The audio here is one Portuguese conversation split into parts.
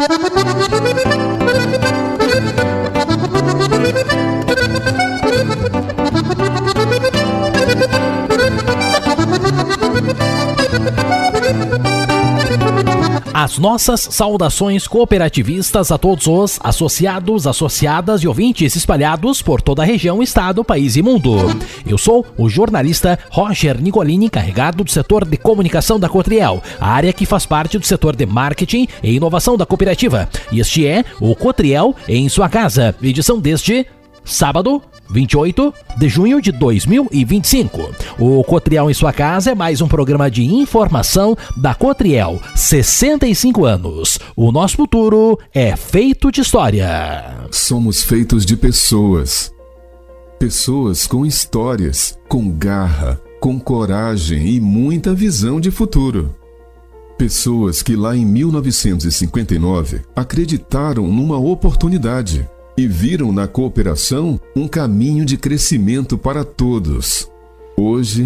As nossas saudações cooperativistas a todos os associados, associadas e ouvintes espalhados por toda a região, estado, país e mundo. Eu sou o jornalista Roger Nicolini, encarregado do setor de comunicação da Cotriel, a área que faz parte do setor de marketing e inovação da cooperativa. E este é o Cotriel em sua casa, edição deste sábado, 28 de junho de 2025. O Cotriel em sua casa é mais um programa de informação da Cotriel. 65 anos. O nosso futuro é feito de história. Somos feitos de pessoas. Pessoas com histórias, com garra, com coragem e muita visão de futuro. Pessoas que lá em 1959 acreditaram numa oportunidade e viram na cooperação um caminho de crescimento para todos. Hoje,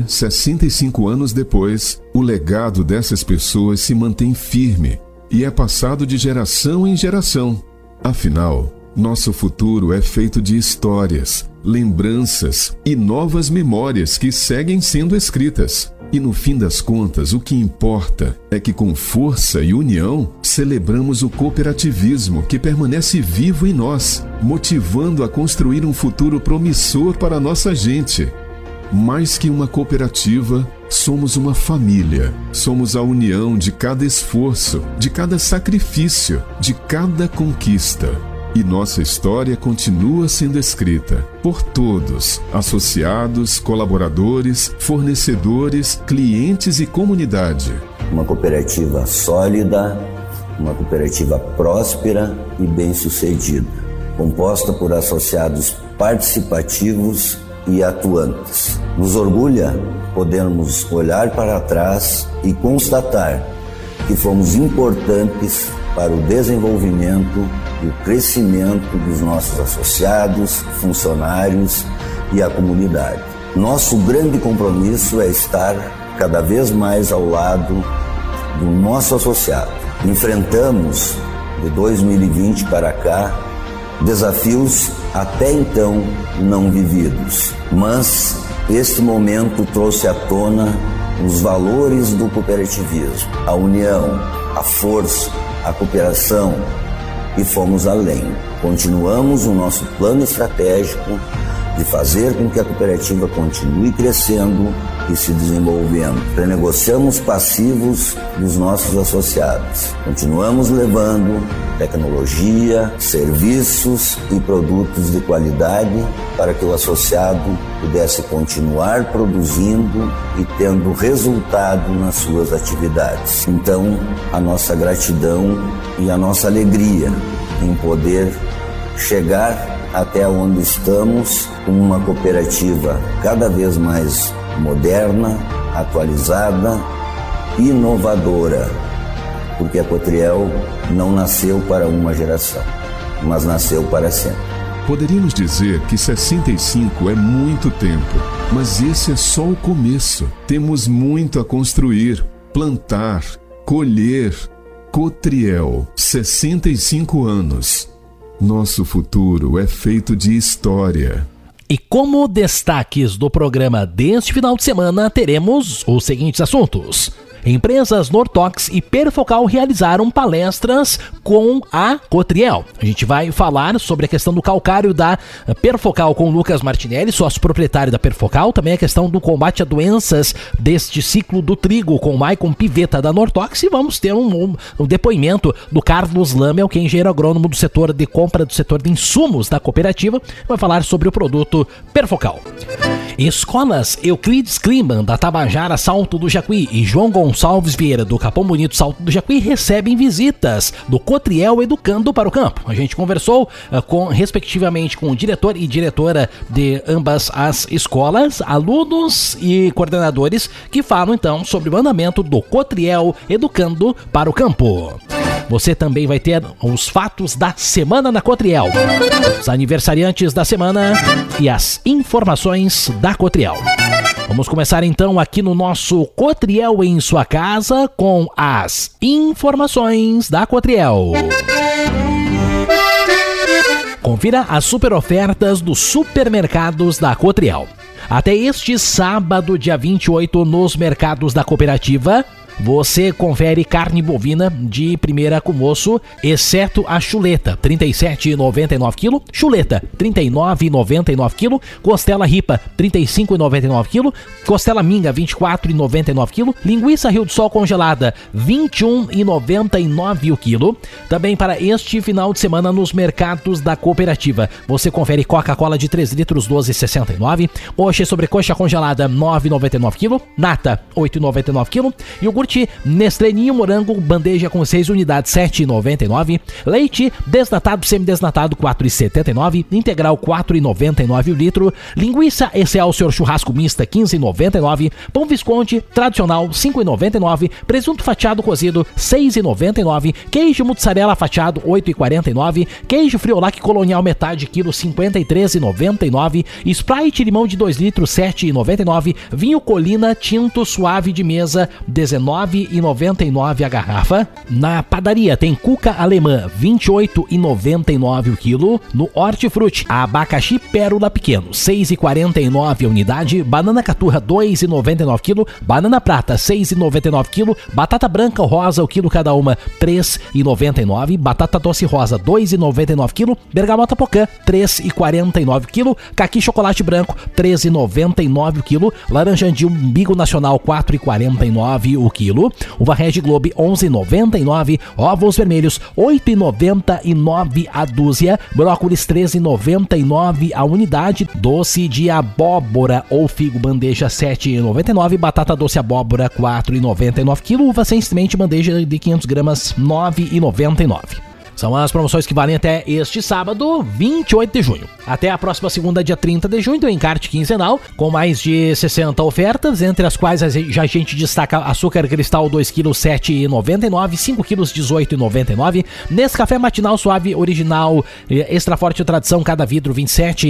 65 anos depois, o legado dessas pessoas se mantém firme e é passado de geração em geração. Afinal, nosso futuro é feito de histórias, lembranças e novas memórias que seguem sendo escritas. E no fim das contas, o que importa é que com força e união celebramos o cooperativismo que permanece vivo em nós, motivando a construir um futuro promissor para a nossa gente. Mais que uma cooperativa, somos uma família. Somos a união de cada esforço, de cada sacrifício, de cada conquista. E nossa história continua sendo escrita por todos, associados, colaboradores, fornecedores, clientes e comunidade. Uma cooperativa sólida, uma cooperativa próspera e bem-sucedida, composta por associados participativos e atuantes. Nos orgulha podermos olhar para trás e constatar que fomos importantes para o desenvolvimento e o crescimento dos nossos associados, funcionários e a comunidade. Nosso grande compromisso é estar cada vez mais ao lado do nosso associado. Enfrentamos, de 2020 para cá, desafios até então não vividos, mas este momento trouxe à tona os valores do cooperativismo, a união, a força, a cooperação, e fomos além. Continuamos o nosso plano estratégico de fazer com que a cooperativa continue crescendo e se desenvolvendo. Renegociamos passivos dos nossos associados. Continuamos levando tecnologia, serviços e produtos de qualidade para que o associado pudesse continuar produzindo e tendo resultado nas suas atividades. Então, a nossa gratidão e a nossa alegria em poder chegar até onde estamos com uma cooperativa cada vez mais moderna, atualizada e inovadora, porque a Cotriel não nasceu para uma geração, mas nasceu para sempre. Poderíamos dizer que 65 é muito tempo, mas esse é só o começo. Temos muito a construir, plantar, colher. Cotriel, 65 anos. Nosso futuro é feito de história. E como destaques do programa deste final de semana, teremos os seguintes assuntos. Empresas Nortox e Perfocal realizaram palestras com a Cotriel. A gente vai falar sobre a questão do calcário da Perfocal com o Lucas Martinelli, sócio proprietário da Perfocal. Também a questão do combate a doenças deste ciclo do trigo com o Maicon Pivetta da Nortox. E vamos ter um depoimento do Carlos Lamel, que é engenheiro agrônomo do setor de compra, do setor de insumos da cooperativa. Vai falar sobre o produto Perfocal. Escolas Euclides Kliman da Tabajara Salto do Jacuí e João Gonçalves Vieira do Capão Bonito Salto do Jacuí recebem visitas do Cotriel Educando para o Campo. A gente conversou respectivamente com o diretor e diretora de ambas as escolas, alunos e coordenadores que falam então sobre o andamento do Cotriel Educando para o Campo. Você também vai ter os fatos da semana na Cotriel, os aniversariantes da semana e as informações da Cotriel. Vamos começar então aqui no nosso Cotriel em sua casa com as informações da Cotriel. Confira as super ofertas dos supermercados da Cotriel. Até este sábado, dia 28, nos mercados da cooperativa, você confere carne bovina de primeira com osso, exceto a chuleta, R$ 37,99 kg, chuleta, R$ 39,99 kg, costela ripa, R$ 35,99 kg, costela minga, R$ 24,99 kg, linguiça Rio do Sol congelada, R$ 21,99 o quilo. Também para este final de semana nos mercados da cooperativa, você confere Coca-Cola de 3 litros, R$ 12,69, Oxe sobrecoxa congelada, R$ 9,99 kg, nata, R$ 8,99 kg, iogurte Nestlé Ninho Morango, bandeja com 6 unidades, R$ 7,99. Leite desnatado, semidesnatado, R$ 4,79. Integral, R$ 4,99 o litro. Linguiça Excelsior churrasco mista, R$ 15,99. Pão Visconti tradicional, R$ 5,99. Presunto fatiado cozido, R$ 6,99. Queijo mussarela fatiado, R$ 8,49. Queijo Friolac colonial metade quilo, R$ 53,99. Sprite limão de 2 litros, R$ 7,99. Vinho Colina tinto suave de mesa, R$ 19,99 a garrafa. Na padaria tem cuca alemã, R$ 28,99 o quilo. No Hortifruti, abacaxi pérola pequeno, R$ 6,49 a unidade. Banana caturra, R$ 2,99 quilo. Banana prata, R$ 6,99 quilo. Batata branca ou rosa, o quilo cada uma, R$ 3,99. Batata doce rosa, R$ 2,99 quilo. Bergamota pocã, R$ 3,49 quilo. Caqui chocolate branco, R$ 13,99 o quilo. Laranja de umbigo nacional, R$ 4,49 o quilo. Uva Regi Globe, R$ 11,99. Ovos vermelhos, R$ 8,99 a dúzia. Brócolis, R$ 13,99 a unidade. Doce de abóbora ou figo bandeja, R$ 7,99. Batata doce abóbora, R$ 4,99 quilo. Uva sem semente bandeja de 500 gramas, R$ 9,99. São as promoções que valem até este sábado, 28 de junho. Até a próxima segunda, dia 30 de junho, tem um encarte quinzenal com mais de 60 ofertas, entre as quais a gente destaca açúcar cristal 2 kg, R$ 7,99, 5 kg, R$ 18,99. Nescafé matinal suave original extra forte tradição, cada vidro, R$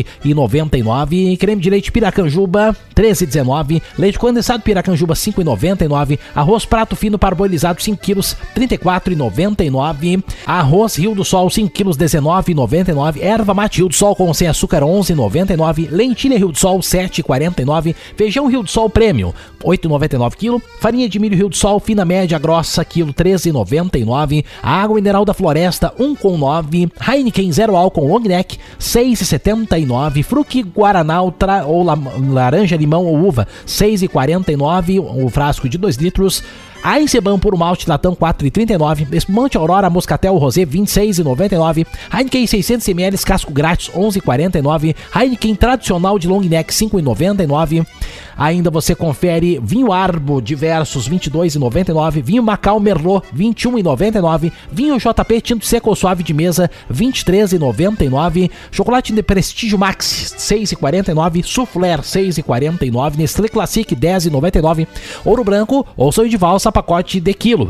27,99. Creme de leite Piracanjuba, R$ 13,19. Leite condensado Piracanjuba, R$ 5,99. Arroz prato fino parboilizado, 5 kg, R$ 34,99. Arroz Rio do Sol, 5 kg, R$ 19,99. Erva mate Rio do Sol com sem açúcar, R$ 11,99. Lentilha Rio do Sol, R$ 7,49. Feijão Rio do Sol Premium, R$ 8,99 kg. Farinha de milho Rio do Sol, fina média grossa, quilo, R$ 13,99. Água mineral da Floresta, R$ 1,9. Heineken zero álcool long neck, R$ 6,79. Fruque Guaraná ou laranja, limão ou uva, R$ 6,49. O frasco de 2 litros. Eisenbahn por malte latão, R$ 4,39. Espumante Aurora Moscatel Rosé, R$ 26,99. Heineken 600ml casco grátis, R$ 11,49. Heineken tradicional de long neck, R$ 5,99. Ainda você confere vinho Arbo diversos, R$ 22,99. Vinho Macau Merlot, R$ 21,99. Vinho JP tinto seco ou suave de mesa, R$ 23,99. Chocolate de Prestígio Max, R$ 6,49. Soufflé, R$ 6,49. Nestlé Classic, R$ 10,99. Ouro Branco ou sonho de valsa pacote de quilo, R$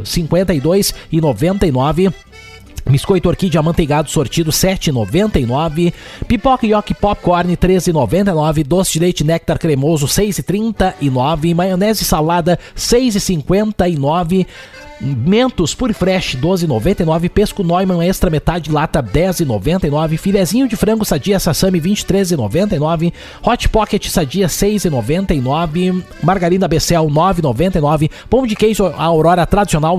52,99. Biscoito Orquídea amanteigado sortido, R$ 7,99. Pipoca Yoki Popcorn, R$ 13,99. Doce de leite Néctar cremoso, R$ 6,39. Maionese salada, R$ 6,59. Mentos Pure Fresh, R$ 12,99. Pesco Neumann extra metade lata, R$ 10,99. Filezinho de frango sadia Sassami, R$ 23,99. Hot Pocket sadia, R$ 6,99. Margarina Becel, R$ 9,99. Pão de queijo Aurora tradicional, R$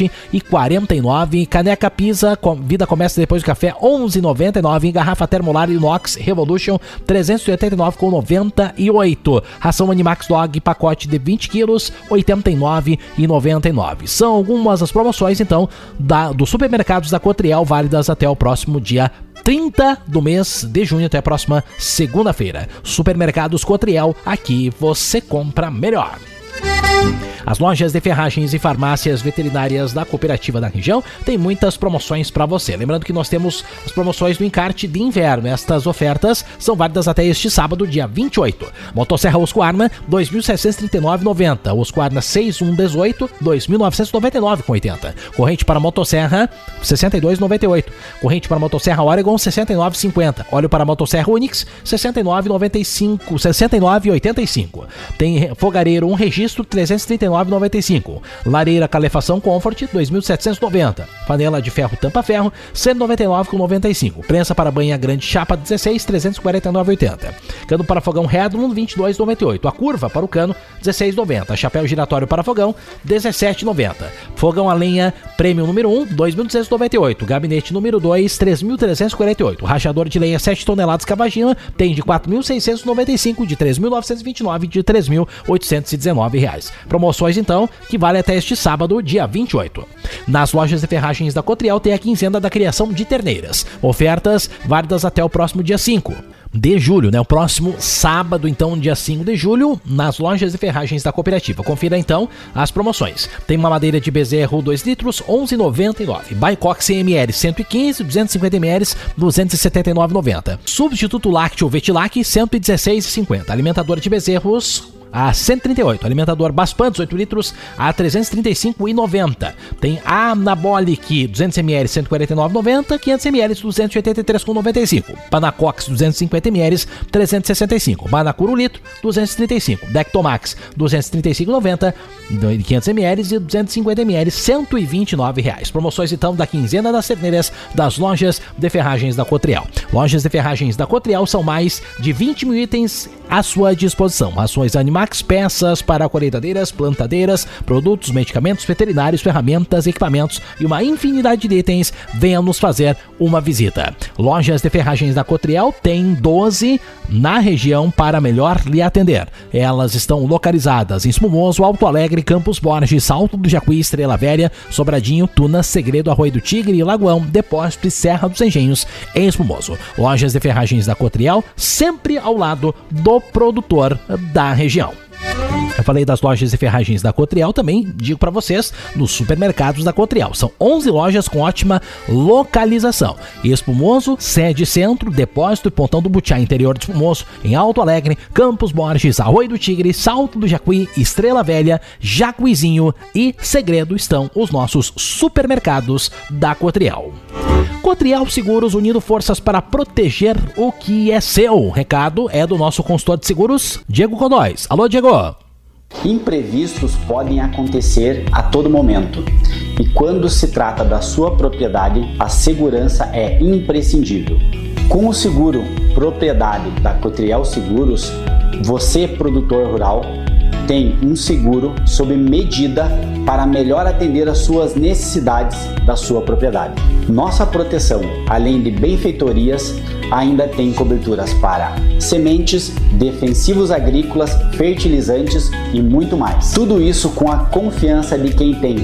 7,49. Caneca Pisa Vida começa depois do café, R$ 11,99. Garrafa Termolar Inox Revolution, R$ 389,98. Ração Animax Dog pacote de 20 quilos, R$ 89,99. São algumas das promoções, então, dos supermercados da Cotriel, válidas até o próximo dia 30 do mês de junho, até a próxima segunda-feira. Supermercados Cotriel, aqui você compra melhor. As lojas de ferragens e farmácias veterinárias da cooperativa da região têm muitas promoções para você. Lembrando que nós temos as promoções do encarte de inverno. Estas ofertas são válidas até este sábado, dia 28. Motosserra Husqvarna, R$ 2.739,90. Husqvarna 6118, R$ 2.999,80. Corrente para motosserra, R$ 62,98. Corrente para motosserra Oregon, R$ 69,50. Óleo para motosserra Onix, R$ 69,95. Tem fogareiro, um registro, 339,95. Lareira calefação Comfort, 2.790. Panela de ferro tampa ferro, 199,95. Prensa para banha grande chapa 16, 349,80. Cano para fogão Redmond, 22,98. A curva para o cano, 16,90. Chapéu giratório para fogão, 17,90. Fogão a lenha Premium número 1, 2.298. Gabinete número 2, 3.348. Rachador de lenha 7 toneladas Cavagina tem de 4.695, de 3.929 e de 3.819 reais. Promoções então que vale até este sábado, dia 28. Nas lojas de ferragens da Cotriel tem a quinzena da criação de terneiras. Ofertas válidas até o próximo dia 5 de julho, né? O próximo sábado, então, dia 5 de julho, nas lojas de ferragens da cooperativa. Confira, então, as promoções. Tem uma madeira de bezerro 2 litros, 11,99. Baicox CML 115, 250 ml, 279,90. Substituto lácteo Vetilac, 116,50. Alimentador de bezerros a 138, alimentador Baspantes 8 litros a 335,90. Tem Anabolic 200 ml 149,90, 500 ml 283,95. Panacox 250 ml 365, Banacuro litro 235, Dectomax 235,90, 500 ml e 250 ml 129 reais. Promoções então da quinzena das terneiras das lojas de ferragens da Cotriel. Lojas de ferragens da Cotriel são mais de 20 mil itens à sua disposição. Rações Animax, peças para colheitadeiras, plantadeiras, produtos, medicamentos veterinários, ferramentas, equipamentos e uma infinidade de itens. Venha nos fazer uma visita. Lojas de ferragens da Cotriel tem 12 na região para melhor lhe atender. Elas estão localizadas em Espumoso, Alto Alegre, Campos Borges, Salto do Jacuí, Estrela Velha, Sobradinho, Tunas, Segredo, Arroio do Tigre, Lagoão, Depósito e Serra dos Engenhos, em Espumoso. Lojas de ferragens da Cotriel, sempre ao lado do produtor da região. Eu falei das lojas de ferragens da Cotriel, também digo para vocês nos supermercados da Cotriel. São 11 lojas com ótima localização. Espumoso, Sede Centro, Depósito e Pontão do Butiá, interior de Espumoso, em Alto Alegre, Campos Borges, Arroio do Tigre, Salto do Jacuí, Estrela Velha, Jacuizinho e Segredo estão os nossos supermercados da Cotriel. Cotriel Seguros, unindo forças para proteger o que é seu. O recado é do nosso consultor de seguros, Diego Codóis. Alô, Diego! Imprevistos podem acontecer a todo momento. E quando se trata da sua propriedade, a segurança é imprescindível. Com o seguro propriedade da Cotriel Seguros, você, produtor rural, tem um seguro sob medida para melhor atender às suas necessidades da sua propriedade. Nossa proteção, além de benfeitorias, ainda tem coberturas para sementes, defensivos agrícolas, fertilizantes e muito mais. Tudo isso com a confiança de quem tem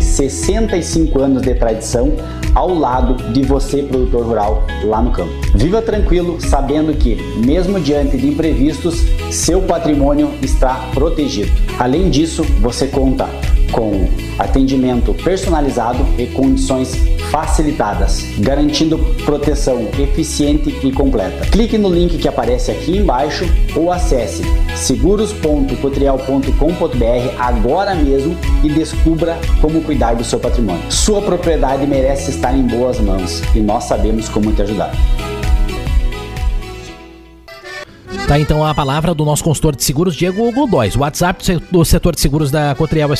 65 anos de tradição ao lado de você, produtor rural, lá no campo. Viva tranquilo, sabendo que, mesmo diante de imprevistos, seu patrimônio está protegido. Além disso, você conta com atendimento personalizado e condições facilitadas, garantindo proteção eficiente e completa. Clique no link que aparece aqui embaixo ou acesse seguros.cotriel.com.br agora mesmo e descubra como cuidar do seu patrimônio. Sua propriedade merece estar em boas mãos e nós sabemos como te ajudar. Tá, então a palavra do nosso consultor de seguros, Diego Godóis. O WhatsApp do setor de seguros da Cotriel é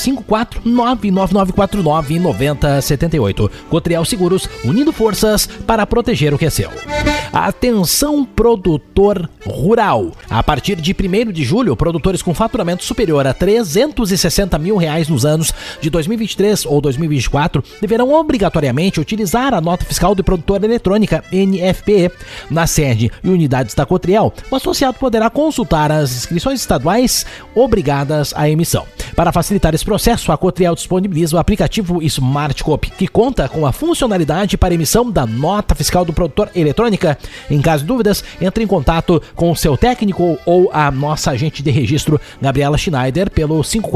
54999499078. Cotriel Seguros, unindo forças para proteger o que é seu. Atenção, produtor rural. A partir de 1º de julho, produtores com faturamento superior a R$360 mil nos anos de 2023 ou 2024 deverão obrigatoriamente utilizar a nota fiscal de produtor eletrônica NFPE. Na sede e unidades da Cotriel, o associado poderá consultar as inscrições estaduais obrigadas à emissão. Para facilitar esse processo, a Cotriel disponibiliza o aplicativo SmartCop, que conta com a funcionalidade para emissão da nota fiscal do produtor eletrônica. Em caso de dúvidas, entre em contato com o seu técnico ou a nossa agente de registro, Gabriela Schneider, pelo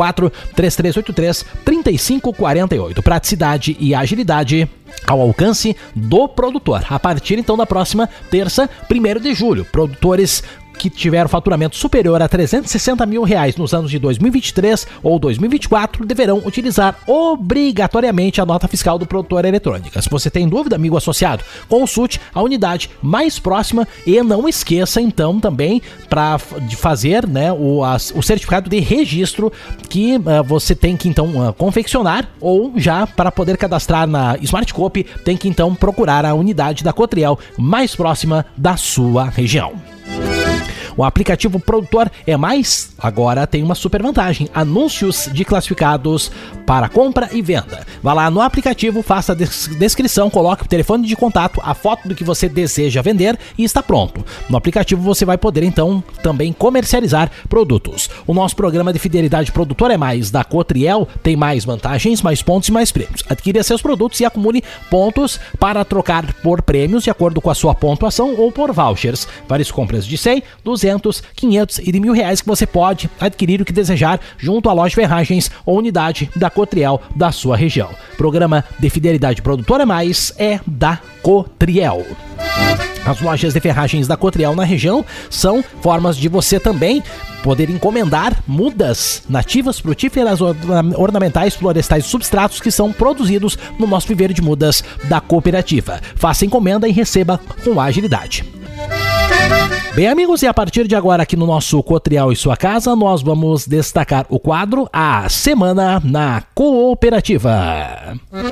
54-3383-3548. Praticidade e agilidade ao alcance do produtor. A partir então da próxima terça, 1º de julho, produtores que tiver faturamento superior a R$360 mil nos anos de 2023 ou 2024 deverão utilizar obrigatoriamente a nota fiscal do produtor eletrônica. Se você tem dúvida, amigo associado, consulte a unidade mais próxima e não esqueça então também de fazer, né, o certificado de registro que você tem que então confeccionar, ou já para poder cadastrar na Smartcope tem que então procurar a unidade da Cotriel mais próxima da sua região. O aplicativo Produtor é Mais agora tem uma super vantagem: anúncios de classificados para compra e venda. Vá lá no aplicativo, faça a descrição, coloque o telefone de contato, a foto do que você deseja vender e está pronto. No aplicativo você vai poder então também comercializar produtos. O nosso programa de fidelidade Produtor é Mais da Cotriel tem mais vantagens, mais pontos e mais prêmios. Adquira seus produtos e acumule pontos para trocar por prêmios de acordo com a sua pontuação ou por vouchers. Várias compras de 100, 200, 500 e de R$1.000 que você pode adquirir o que desejar junto à loja Ferragens ou unidade da Cotriel da sua região. Programa de fidelidade Produtor é Mais é da Cotriel. As lojas de ferragens da Cotriel na região são formas de você também poder encomendar mudas nativas, frutíferas, ornamentais, florestais e substratos que são produzidos no nosso viveiro de mudas da cooperativa. Faça encomenda e receba com agilidade. Bem, amigos, e a partir de agora aqui no nosso Cotriel e Sua Casa, nós vamos destacar o quadro A Semana na Cooperativa.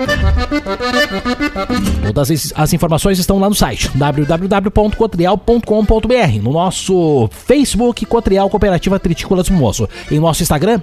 Todas as informações estão lá no site www.cotriel.com.br, no nosso Facebook Cotriel Cooperativa Tritícolas Mimoso, em nosso Instagram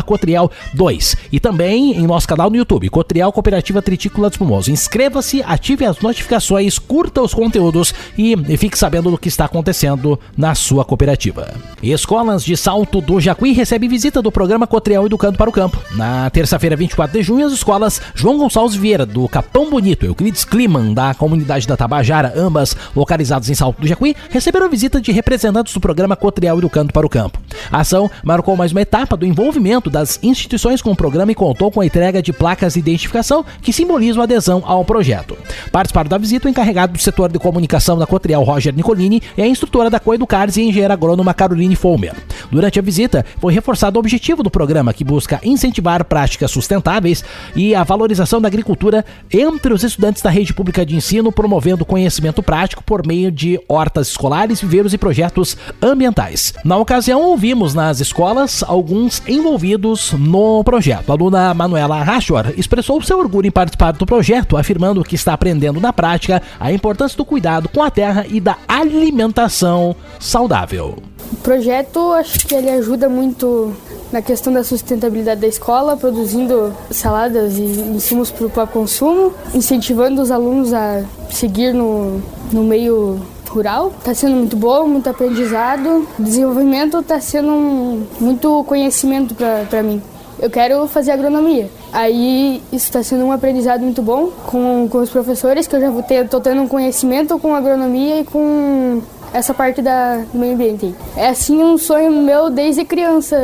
@Cotriel2 e também em nosso canal no YouTube Cotriel Cooperativa Tritícolas Mimoso. Inscreva-se, ative as notificações, curta os conteúdos e fique sabendo do que está acontecendo na sua cooperativa. Escolas de Salto do Jacuí recebem visita do programa Cotriel Educando para o Campo. Na terça-feira, 24 de junho, as escolas João Gonçalves Vieira, do Capão Bonito, e Euclides Kliman, da comunidade da Tabajara, ambas localizadas em Salto do Jacuí, receberam visita de representantes do programa Cotriel Educando para o Campo. A ação marcou mais uma etapa do envolvimento das instituições com o programa e contou com a entrega de placas de identificação que simbolizam a adesão ao projeto. Participaram da visita o encarregado do setor de comunicação da Cotriel, Roger Nicolini, e a instrutora da Coeducares e engenheira agrônoma Caroline Folmer. Durante a visita, foi reforçado o objetivo do programa, que busca incentivar práticas sustentáveis e a valorização da agricultura entre os estudantes da rede pública de ensino, promovendo conhecimento prático por meio de hortas escolares, viveiros e projetos ambientais. Na ocasião, ouvimos nas escolas alguns envolvidos no projeto. A aluna Manuela Rachor expressou seu orgulho em participar do projeto, afirmando que está aprendendo na prática a importância do cuidado com a terra e da alimentação saudável. O projeto, acho que ele ajuda muito na questão da sustentabilidade da escola, produzindo saladas e insumos para o próprio consumo, incentivando os alunos a seguir no meio rural. Está sendo muito bom, muito aprendizado. O desenvolvimento está sendo muito conhecimento para mim. Eu quero fazer agronomia. Aí isso está sendo um aprendizado muito bom com os professores, que eu já estou tendo um conhecimento com agronomia e com essa parte do meio ambiente. É assim um sonho meu desde criança,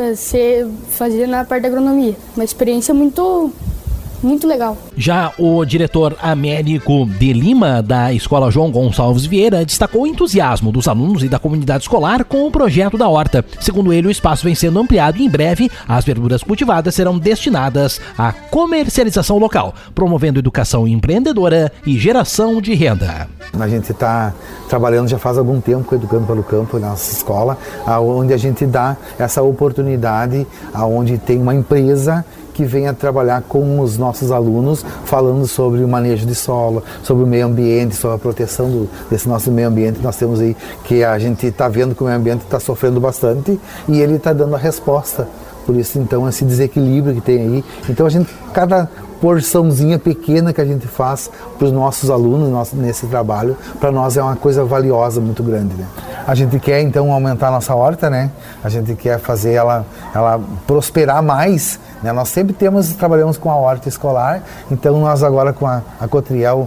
fazer na parte da agronomia. Uma experiência muito legal. Já o diretor Américo de Lima, da Escola João Gonçalves Vieira, destacou o entusiasmo dos alunos e da comunidade escolar com o projeto da horta. Segundo ele, o espaço vem sendo ampliado e em breve as verduras cultivadas serão destinadas à comercialização local, promovendo educação empreendedora e geração de renda. A gente está trabalhando já faz algum tempo com Educando para o Campo na nossa escola, onde a gente dá essa oportunidade, onde tem uma empresa que venha trabalhar com os nossos alunos, falando sobre o manejo de solo, sobre o meio ambiente, sobre a proteção desse nosso meio ambiente que nós temos aí, que a gente está vendo que o meio ambiente está sofrendo bastante e ele está dando a resposta. Por isso, então, esse desequilíbrio que tem aí. Então, cada porçãozinha pequena que a gente faz para os nossos alunos nesse trabalho, para nós é uma coisa valiosa, muito grande, né? A gente quer, então, aumentar a nossa horta, né? A gente quer fazer ela prosperar mais, né? Nós sempre trabalhamos com a horta escolar, então nós agora com a Cotriel,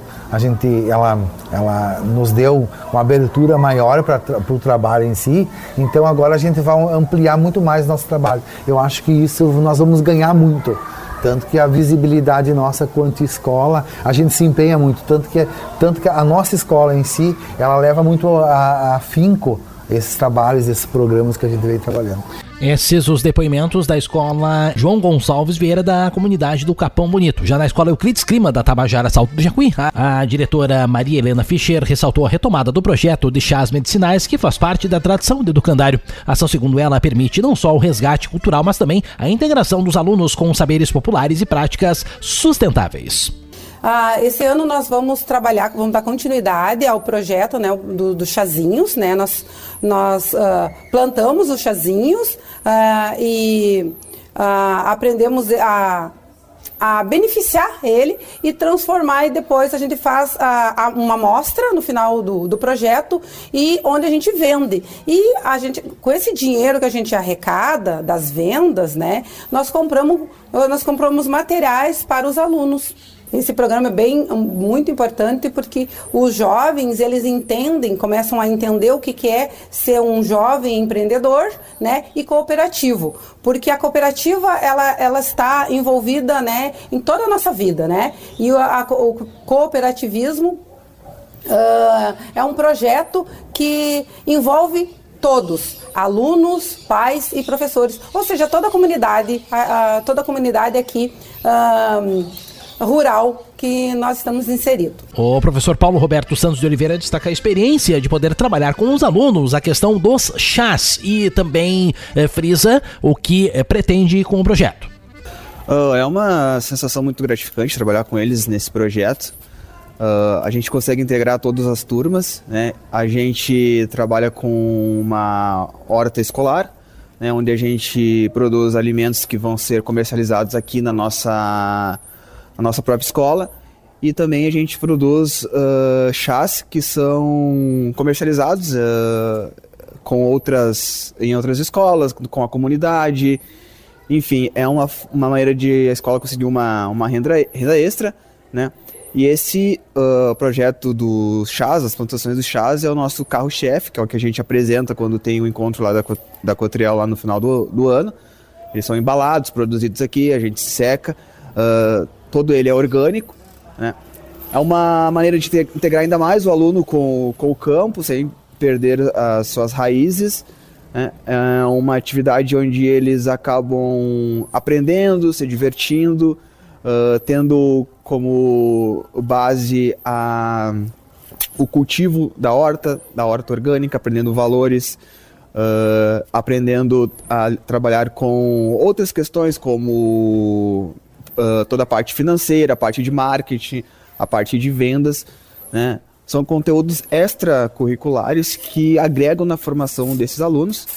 ela nos deu uma abertura maior para o trabalho em si, então agora a gente vai ampliar muito mais nosso trabalho. Eu acho que isso nós vamos ganhar muito. Tanto que a visibilidade nossa quanto escola, a gente se empenha muito, tanto que a nossa escola em si, ela leva muito a afinco esses trabalhos, esses programas que a gente vem trabalhando. Esses os depoimentos da escola João Gonçalves Vieira da comunidade do Capão Bonito. Já na escola Euclides Clima da Tabajara Salto do Jacuí, a diretora Maria Helena Fischer ressaltou a retomada do projeto de chás medicinais que faz parte da tradição do educandário. A ação, segundo ela, permite não só o resgate cultural, mas também a integração dos alunos com saberes populares e práticas sustentáveis. Esse ano nós vamos trabalhar, vamos dar continuidade ao projeto, né, dos chazinhos, né? Nós plantamos os chazinhos e aprendemos a beneficiar ele e transformar, e depois a gente faz uma amostra no final do projeto, e onde a gente vende. E a gente, com esse dinheiro que a gente arrecada das vendas, né, nós compramos materiais para os alunos. Esse programa é muito importante, porque os jovens, eles começam a entender o que é ser um jovem empreendedor, né, e cooperativo, porque a cooperativa ela está envolvida, né, em toda a nossa vida, né, e o cooperativismo é um projeto que envolve todos, alunos, pais e professores, ou seja, toda a comunidade aqui rural que nós estamos inseridos. O professor Paulo Roberto Santos de Oliveira destaca a experiência de poder trabalhar com os alunos, a questão dos chás, e também frisa o que pretende com o projeto. É uma sensação muito gratificante trabalhar com eles nesse projeto. A gente consegue integrar todas as turmas, né? A gente trabalha com uma horta escolar, né, onde a gente produz alimentos que vão ser comercializados aqui na nossa própria escola, e também a gente produz chás que são comercializados em outras escolas, com a comunidade. Enfim, é uma maneira de a escola conseguir uma renda extra, né? E esse projeto dos chás, as plantações dos chás, é o nosso carro-chefe, que é o que a gente apresenta quando tem o encontro lá da Cotriel lá no final do ano. Eles são embalados, produzidos aqui, a gente seca. Todo ele é orgânico, né? É uma maneira de integrar ainda mais o aluno com o campo, sem perder as suas raízes, né? É uma atividade onde eles acabam aprendendo, se divertindo, tendo como base o cultivo da horta orgânica, aprendendo valores, aprendendo a trabalhar com outras questões como toda a parte financeira, a parte de marketing, a parte de vendas, né? São conteúdos extracurriculares que agregam na formação desses alunos,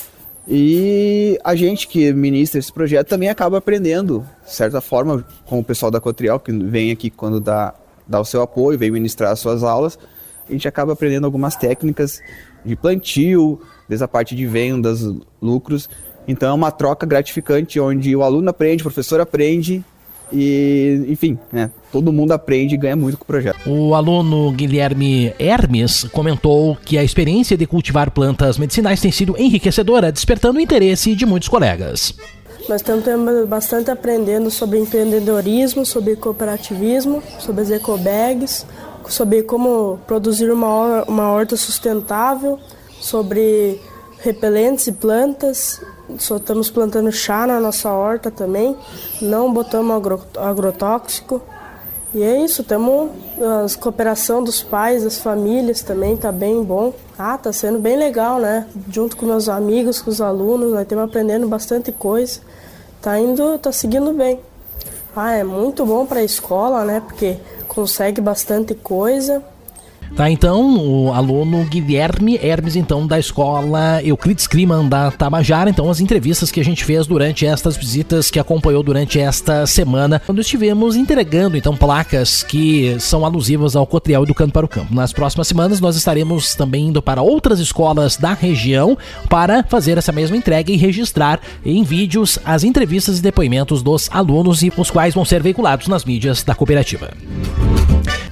e a gente que ministra esse projeto também acaba aprendendo, de certa forma, com o pessoal da Cotriel, que vem aqui quando dá o seu apoio, vem ministrar as suas aulas. A gente acaba aprendendo algumas técnicas de plantio, desde a parte de vendas, lucros. Então é uma troca gratificante, onde o aluno aprende, o professor aprende, e, enfim, né, todo mundo aprende e ganha muito com o projeto. O aluno Guilherme Hermes comentou que a experiência de cultivar plantas medicinais tem sido enriquecedora, despertando o interesse de muitos colegas. Nós estamos bastante aprendendo sobre empreendedorismo, sobre cooperativismo, sobre as ecobags, sobre como produzir uma horta sustentável, sobre repelentes e plantas. Só estamos plantando chá na nossa horta também, não botamos agrotóxico. E é isso, temos a cooperação dos pais, das famílias também, tá bem bom. Tá sendo bem legal, né? Junto com meus amigos, com os alunos, nós estamos aprendendo bastante coisa. Tá seguindo bem. É muito bom para a escola, né? Porque consegue bastante coisa. Tá, então, o aluno Guilherme Hermes, então, da escola Euclides Clima da Tabajara. Então, as entrevistas que a gente fez durante estas visitas que acompanhou durante esta semana, quando estivemos entregando, então, placas que são alusivas ao Cotriel Educando para o Campo. Nas próximas semanas, nós estaremos também indo para outras escolas da região para fazer essa mesma entrega e registrar em vídeos as entrevistas e depoimentos dos alunos, e os quais vão ser veiculados nas mídias da cooperativa.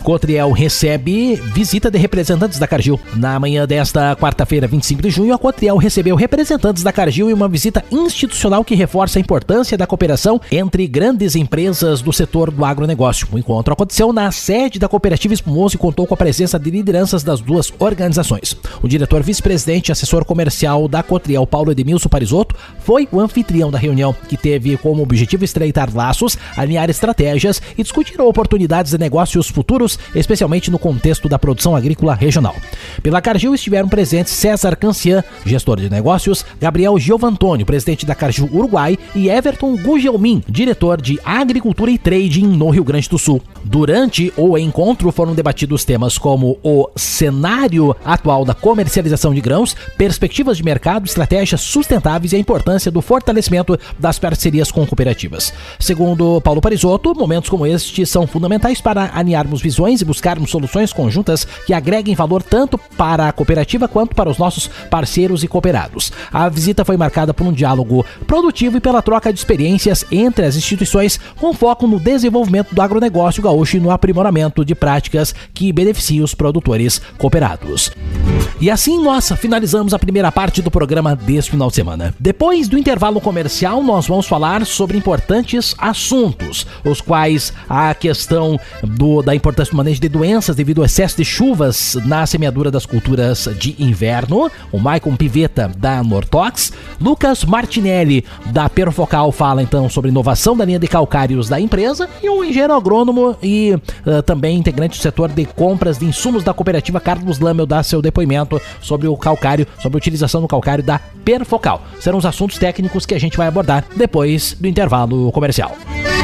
Cotriel recebe visita de representantes da Cargill. Na manhã desta quarta-feira, 25 de junho, a Cotriel recebeu representantes da Cargill em uma visita institucional que reforça a importância da cooperação entre grandes empresas do setor do agronegócio. O encontro aconteceu na sede da Cooperativa Espumoso e contou com a presença de lideranças das duas organizações. O diretor vice-presidente e assessor comercial da Cotriel, Paulo Edmilson Parisotto, foi o anfitrião da reunião, que teve como objetivo estreitar laços, alinhar estratégias e discutir oportunidades de negócios futuros, especialmente no contexto da produção agrícola regional. Pela Cargill estiveram presentes César Cancian, gestor de negócios, Gabriel Giovantoni, presidente da Cargill Uruguai, e Everton Gugelmin, diretor de Agricultura e Trading no Rio Grande do Sul. Durante o encontro foram debatidos temas como o cenário atual da comercialização de grãos, perspectivas de mercado, estratégias sustentáveis e a importância do fortalecimento das parcerias com cooperativas. Segundo Paulo Parisotto, momentos como este são fundamentais para alinharmos visões e buscarmos soluções conjuntas que agreguem valor tanto para a cooperativa quanto para os nossos parceiros e cooperados. A visita foi marcada por um diálogo produtivo e pela troca de experiências entre as instituições, com foco no desenvolvimento do agronegócio gaúcho e no aprimoramento de práticas que beneficiam os produtores cooperados. E assim nós finalizamos a primeira parte do programa deste final de semana. Depois do intervalo comercial, nós vamos falar sobre importantes assuntos, os quais a questão da importância do manejo de doenças devido ao excesso de chuvas na semeadura das culturas de inverno, o Maicon Pivetta da Nortox, Lucas Martinelli da Perfocal fala então sobre inovação da linha de calcários da empresa, e o engenheiro agrônomo e também integrante do setor de compras de insumos da cooperativa, Carlos Lamel, dá seu depoimento sobre o calcário, sobre a utilização do calcário da Perfocal. Serão os assuntos técnicos que a gente vai abordar depois do intervalo comercial.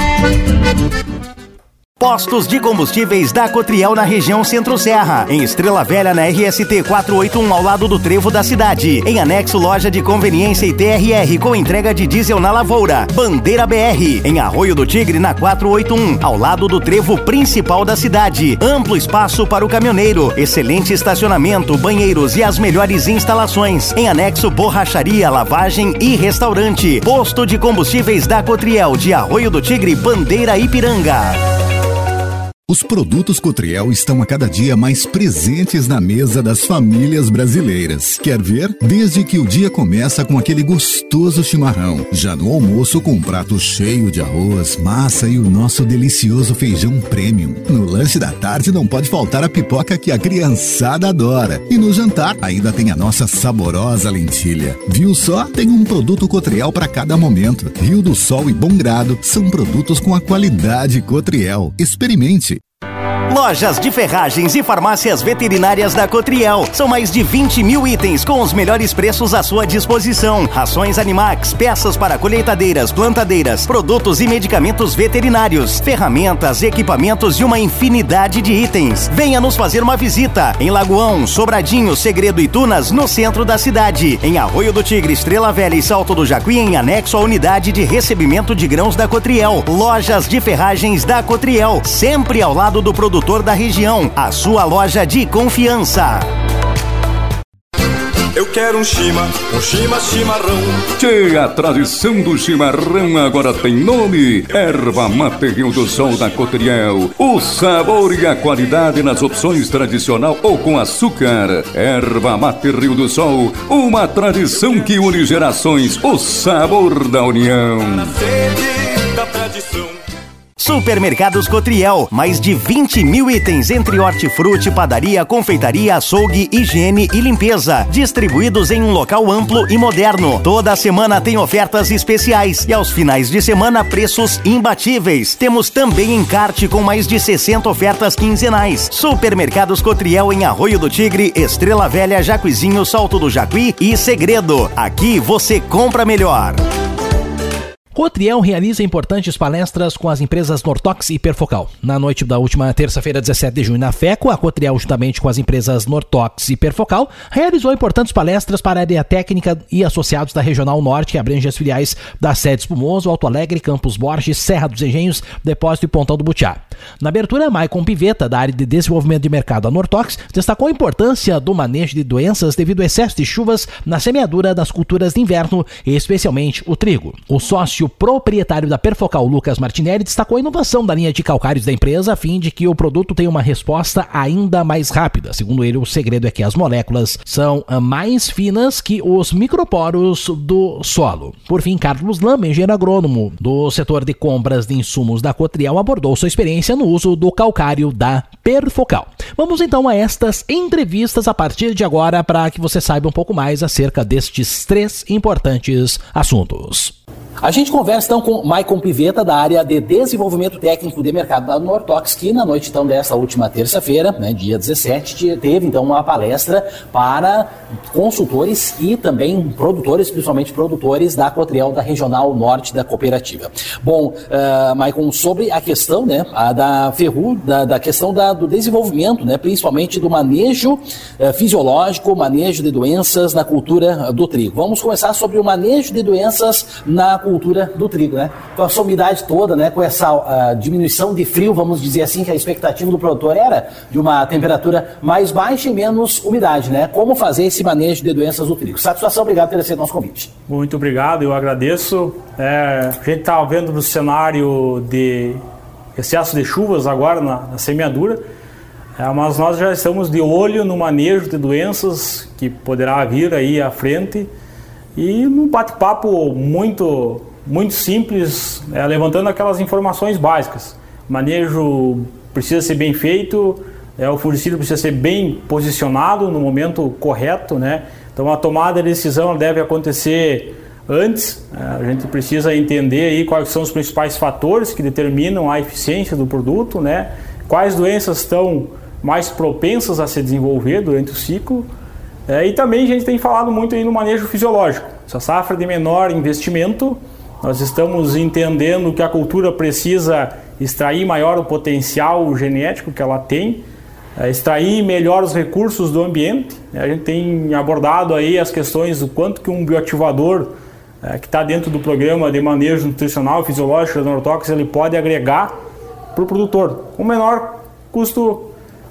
Postos de combustíveis da Cotriel na região Centro-Serra. Em Estrela Velha, na RST 481, ao lado do trevo da cidade. Em anexo, loja de conveniência e TRR, com entrega de diesel na Lavoura. Bandeira BR. Em Arroio do Tigre, na 481, ao lado do trevo principal da cidade. Amplo espaço para o caminhoneiro. Excelente estacionamento, banheiros e as melhores instalações. Em anexo, borracharia, lavagem e restaurante. Posto de combustíveis da Cotriel, de Arroio do Tigre, Bandeira Ipiranga. Os produtos Cotriel estão a cada dia mais presentes na mesa das famílias brasileiras. Quer ver? Desde que o dia começa com aquele gostoso chimarrão. Já no almoço, com um prato cheio de arroz, massa e o nosso delicioso feijão premium. No lanche da tarde não pode faltar a pipoca que a criançada adora. E no jantar ainda tem a nossa saborosa lentilha. Viu só? Tem um produto Cotriel para cada momento. Rio do Sol e Bom Grado são produtos com a qualidade Cotriel. Experimente. Lojas de ferragens e farmácias veterinárias da Cotriel. São mais de 20 mil itens com os melhores preços à sua disposição. Rações Animax, peças para colheitadeiras, plantadeiras, produtos e medicamentos veterinários, ferramentas, equipamentos e uma infinidade de itens. Venha nos fazer uma visita em Lagoão, Sobradinho, Segredo e Tunas, no centro da cidade. Em Arroio do Tigre, Estrela Velha e Salto do Jacuí, em anexo à unidade de recebimento de grãos da Cotriel. Lojas de ferragens da Cotriel, sempre ao lado do produtor da região, a sua loja de confiança. Eu quero um chimarrão. Tchê, a tradição do chimarrão agora tem nome. Erva Mate Rio do Sol da Cotriel. O sabor e a qualidade nas opções tradicional ou com açúcar. Erva Mate Rio do Sol, uma tradição que une gerações. O sabor da união. Na sede da tradição. Supermercados Cotriel, mais de 20 mil itens entre hortifruti, padaria, confeitaria, açougue, higiene e limpeza, distribuídos em um local amplo e moderno. Toda semana tem ofertas especiais e aos finais de semana preços imbatíveis. Temos também encarte com mais de 60 ofertas quinzenais. Supermercados Cotriel em Arroio do Tigre, Estrela Velha, Jacuizinho, Salto do Jacuí e Segredo. Aqui você compra melhor. Cotriel realiza importantes palestras com as empresas Nortox e Perfocal. Na noite da última terça-feira, 17 de junho, na FECO, a Cotriel, juntamente com as empresas Nortox e Perfocal, realizou importantes palestras para a área técnica e associados da Regional Norte, que abrange as filiais da sede Espumoso, Alto Alegre, Campos Borges, Serra dos Engenhos, Depósito e Pontão do Butiá. Na abertura, Maicon Pivetta, da área de desenvolvimento de mercado da Nortox, destacou a importância do manejo de doenças devido ao excesso de chuvas na semeadura das culturas de inverno, especialmente o trigo. O sócio sócio proprietário da Perfocal, Lucas Martinelli, destacou a inovação da linha de calcários da empresa a fim de que o produto tenha uma resposta ainda mais rápida. Segundo ele, o segredo é que as moléculas são mais finas que os microporos do solo. Por fim, Carlos Lama, engenheiro agrônomo do setor de compras de insumos da Cotriel, abordou sua experiência no uso do calcário da Perfocal. Vamos então a estas entrevistas a partir de agora para que você saiba um pouco mais acerca destes 3 importantes assuntos. A gente conversa então com Maicon Pivetta, da área de desenvolvimento técnico de mercado da Nortox, que na noite então desta última terça-feira, né, dia 17, teve então uma palestra para consultores e também produtores, principalmente produtores da Cotriel, da Regional Norte da Cooperativa. Bom, Maicon, sobre a questão, né, da Ferru, da questão do desenvolvimento, né, principalmente do manejo fisiológico, manejo de doenças na cultura do trigo. Vamos começar sobre o manejo de doenças na cultura do trigo, né? Com essa umidade toda, né? Com essa diminuição de frio, vamos dizer assim, que a expectativa do produtor era de uma temperatura mais baixa e menos umidade, né? Como fazer esse manejo de doenças do trigo? Satisfação, obrigado por aceito nosso convite. Muito obrigado, eu agradeço. A gente está vendo no cenário de excesso de chuvas agora na semeadura, mas nós já estamos de olho no manejo de doenças que poderá vir aí à frente. E num bate-papo muito simples, levantando aquelas informações básicas. O manejo precisa ser bem feito, o fungicida precisa ser bem posicionado no momento correto, né? Então a tomada de decisão deve acontecer antes. A gente precisa entender aí quais são os principais fatores que determinam a eficiência do produto, né? Quais doenças estão mais propensas a se desenvolver durante o ciclo. E também a gente tem falado muito aí no manejo fisiológico. Essa safra de menor investimento, nós estamos entendendo que a cultura precisa extrair maior o potencial genético que ela tem, extrair melhor os recursos do ambiente. A gente tem abordado aí as questões do quanto que um bioativador que está dentro do programa de manejo nutricional e fisiológico da Nortox, ele pode agregar para o produtor com menor custo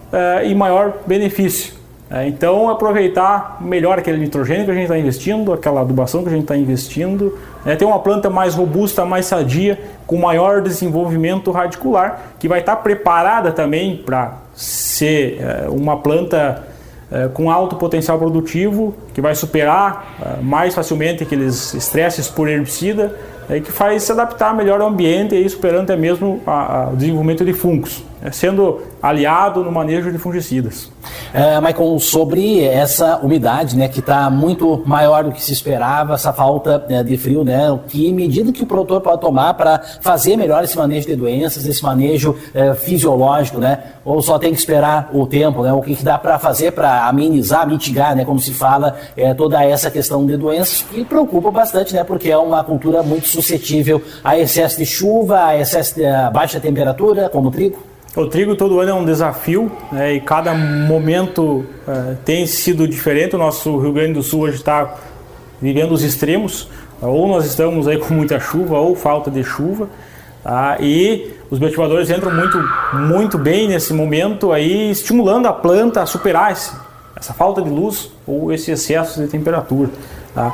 e maior benefício. Então, aproveitar melhor aquele nitrogênio que a gente está investindo, aquela adubação que a gente está investindo, ter uma planta mais robusta, mais sadia, com maior desenvolvimento radicular, que vai estar preparada também para ser uma planta com alto potencial produtivo, que vai superar mais facilmente aqueles estresses por herbicida, que faz se adaptar melhor ao ambiente e superando até mesmo o desenvolvimento de fungos, sendo aliado no manejo de fungicidas. Maicon, sobre essa umidade, né, que está muito maior do que se esperava, essa falta de frio, né, que medida que o produtor pode tomar para fazer melhor esse manejo de doenças, esse manejo fisiológico, né, ou só tem que esperar o tempo, né, o que dá para fazer para amenizar, mitigar, né, como se fala, toda essa questão de doenças que preocupa bastante, né, porque é uma cultura muito suscetível a excesso de chuva, a excesso de baixa temperatura, como o trigo? O trigo todo ano é um desafio, né, e cada momento tem sido diferente. O nosso Rio Grande do Sul hoje está vivendo os extremos, ou nós estamos aí com muita chuva ou falta de chuva, tá? E os bioativadores entram muito bem nesse momento, aí, estimulando a planta a superar essa falta de luz ou esse excesso de temperatura. Tá?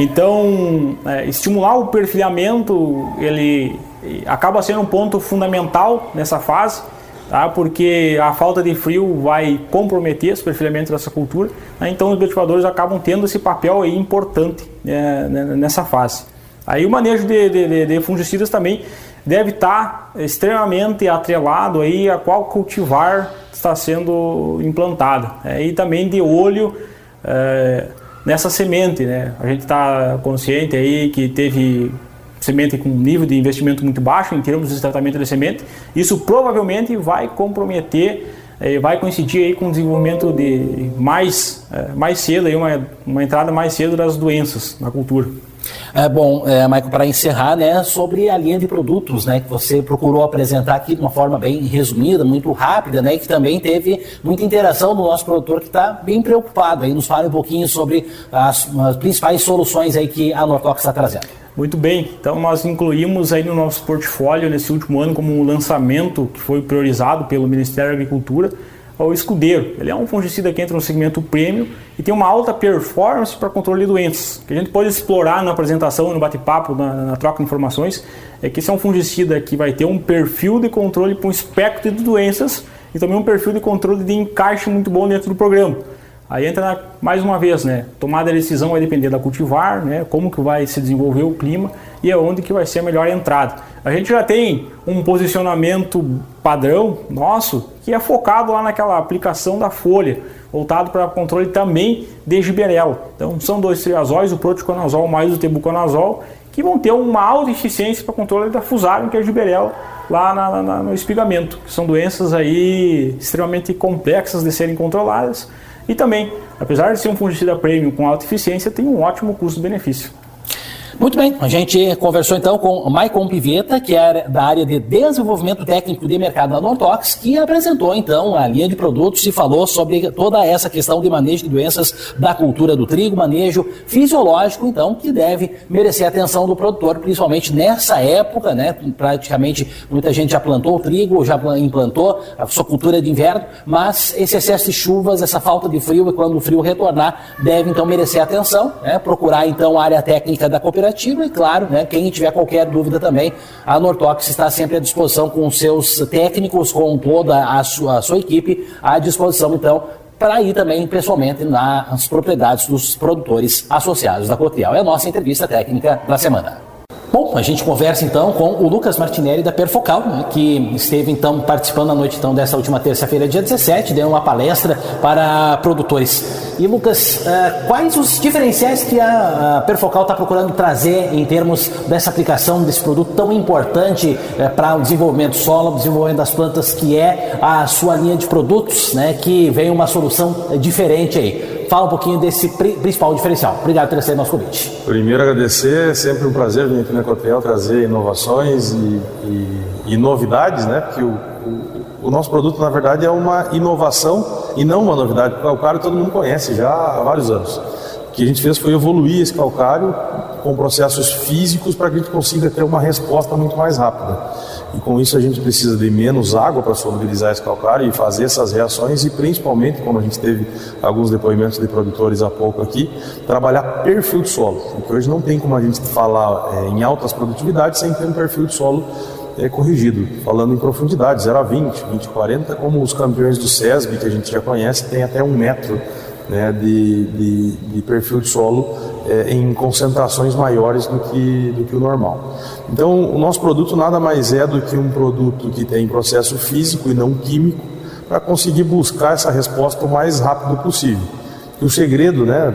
Então, estimular o perfilhamento, ele acaba sendo um ponto fundamental nessa fase, tá? Porque a falta de frio vai comprometer esse perfilhamento dessa cultura, né? Então os bioativadores acabam tendo esse papel aí importante nessa fase. Aí o manejo de fungicidas também deve estar extremamente atrelado aí a qual cultivar está sendo implantada, e também de olho nessa semente, né? A gente está consciente aí que teve semente com nível de investimento muito baixo em termos de tratamento de semente. Isso provavelmente vai comprometer, vai coincidir aí com o desenvolvimento de mais cedo, aí uma entrada mais cedo das doenças na cultura. Bom, Maicon, para encerrar, né, sobre a linha de produtos, né, que você procurou apresentar aqui de uma forma bem resumida, muito rápida, né, e que também teve muita interação do nosso produtor que está bem preocupado. Aí nos fala um pouquinho sobre as principais soluções aí que a Nortox está trazendo. Muito bem, então nós incluímos aí no nosso portfólio nesse último ano como um lançamento que foi priorizado pelo Ministério da Agricultura, o escudeiro. Ele é um fungicida que entra no segmento premium e tem uma alta performance para controle de doenças, que a gente pode explorar na apresentação, no bate-papo, na troca de informações, é que esse é um fungicida que vai ter um perfil de controle para um espectro de doenças e também um perfil de controle de encaixe muito bom dentro do programa. Aí entra mais uma vez, né? Tomada de decisão vai depender da cultivar, né? Como que vai se desenvolver o clima e aonde que vai ser a melhor entrada. A gente já tem um posicionamento padrão nosso que é focado lá naquela aplicação da folha, voltado para controle também de giberela. Então são 2 triazóis, o proticonazol mais o tebuconazol, que vão ter uma alta eficiência para controle da fusarium, que é a giberela, lá no espigamento, que são doenças aí extremamente complexas de serem controladas. E também, apesar de ser um fungicida premium com alta eficiência, tem um ótimo custo-benefício. Muito bem, a gente conversou então com o Maicon Pivetta, que é da área de desenvolvimento técnico de mercado da Nortox, que apresentou então a linha de produtos e falou sobre toda essa questão de manejo de doenças da cultura do trigo, manejo fisiológico, então, que deve merecer a atenção do produtor, principalmente nessa época, né? Praticamente muita gente já plantou o trigo, já implantou a sua cultura de inverno, mas esse excesso de chuvas, essa falta de frio, e quando o frio retornar, deve então merecer atenção, né? Procurar então a área técnica da cooperativa e, claro, né, quem tiver qualquer dúvida também, a Nortox está sempre à disposição com os seus técnicos, com toda a sua equipe à disposição, então, para ir também pessoalmente nas propriedades dos produtores associados da Cotriel. É a nossa entrevista técnica da semana. Bom, a gente conversa então com o Lucas Martinelli da Perfocal, né, que esteve então participando na noite então dessa última terça-feira, dia 17, deu uma palestra para produtores. E Lucas, quais os diferenciais que a Perfocal está procurando trazer em termos dessa aplicação desse produto tão importante para o desenvolvimento solo, desenvolvimento das plantas, que é a sua linha de produtos, né, que vem uma solução diferente aí? Fala um pouquinho desse principal diferencial. Obrigado por ter nosso convite. Primeiro, agradecer, é sempre um prazer vir aqui na Cotriel trazer inovações e novidades, né? Porque o nosso produto, na verdade, é uma inovação e não uma novidade. O calcário todo mundo conhece já há vários anos. O que a gente fez foi evoluir esse calcário com processos físicos para que a gente consiga ter uma resposta muito mais rápida. E com isso a gente precisa de menos água para solubilizar esse calcário e fazer essas reações e principalmente, como a gente teve alguns depoimentos de produtores há pouco aqui, trabalhar perfil de solo. Porque hoje não tem como a gente falar em altas produtividades sem ter um perfil de solo corrigido, falando em profundidade, 0 a 20, 20 a 40, como os campeões do SESB, que a gente já conhece, tem até 1 metro, né, de perfil de solo em concentrações maiores do que o normal. Então, o nosso produto nada mais é do que um produto que tem processo físico e não químico para conseguir buscar essa resposta o mais rápido possível. E o segredo, né,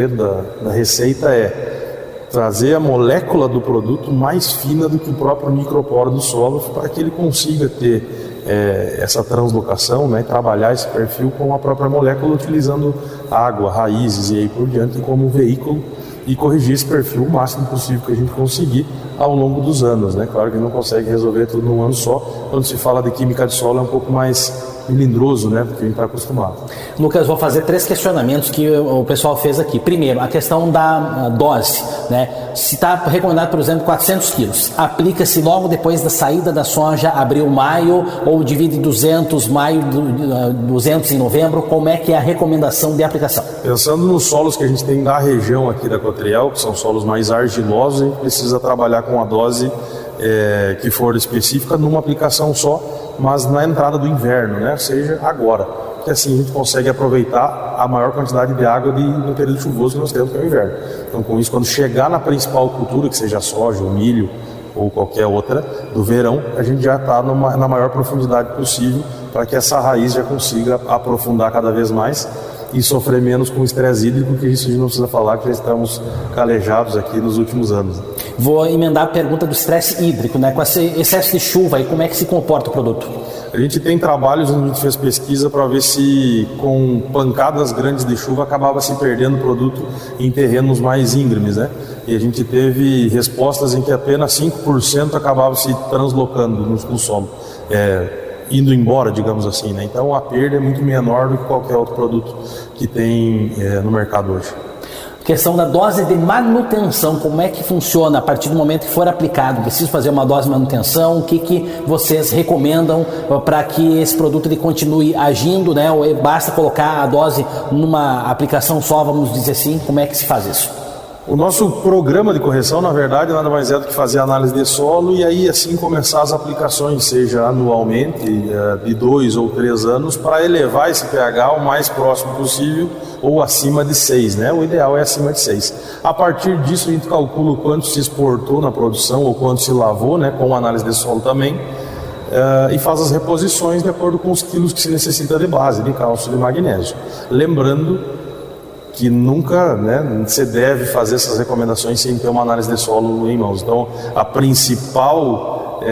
da receita é trazer a molécula do produto mais fina do que o próprio microporo do solo para que ele consiga ter essa translocação, né, trabalhar esse perfil com a própria molécula utilizando água, raízes e aí por diante como veículo e corrigir esse perfil o máximo possível que a gente conseguir ao longo dos anos, né? Claro que não consegue resolver tudo num ano só. Quando se fala de química de solo é um pouco mais melindroso, né, do que a gente está acostumado. Lucas, vou fazer 3 questionamentos que o pessoal fez aqui. Primeiro, a questão da dose, né? Se está recomendado, por exemplo, 400 quilos, aplica-se logo depois da saída da soja, abril, maio, ou divide 200 maio, 200 em novembro? Como é que é a recomendação de aplicação? Pensando nos solos que a gente tem da região aqui da Cotriel, que são solos mais argilosos, a gente precisa trabalhar com a dose que for específica numa aplicação só, mas na entrada do inverno, né? Ou seja, agora. Porque assim a gente consegue aproveitar a maior quantidade de água no período chuvoso que nós temos, que é o inverno. Então, com isso, quando chegar na principal cultura, que seja a soja, o milho ou qualquer outra, do verão, a gente já está na maior profundidade possível para que essa raiz já consiga aprofundar cada vez mais e sofrer menos com o estresse hídrico, que isso a gente não precisa falar, que já estamos calejados aqui nos últimos anos. Vou emendar a pergunta do estresse hídrico, né? Com esse excesso de chuva, e como é que se comporta o produto? A gente tem trabalhos onde a gente fez pesquisa para ver se com pancadas grandes de chuva acabava se perdendo o produto em terrenos mais íngremes, né? E a gente teve respostas em que apenas 5% acabava se translocando no solo. Indo embora, digamos assim, né? Então a perda é muito menor do que qualquer outro produto que tem no mercado hoje. questão da dose de manutenção, como é que funciona a partir do momento que for aplicado? Preciso fazer uma dose de manutenção? O que vocês recomendam para que esse produto ele continue agindo, né? Ou basta colocar a dose numa aplicação só, vamos dizer assim? Como é que se faz isso? O nosso programa de correção, na verdade, nada mais é do que fazer análise de solo e aí assim começar as aplicações, seja anualmente, de 2 ou 3 anos, para elevar esse pH o mais próximo possível ou acima de 6, né? O ideal é acima de 6. A partir disso a gente calcula o quanto se exportou na produção ou quanto se lavou, né? Com análise de solo também, e faz as reposições de acordo com os quilos que se necessita de base, de cálcio e de magnésio. Lembrando que nunca, né, você deve fazer essas recomendações sem ter uma análise de solo em mãos. Então, a principal,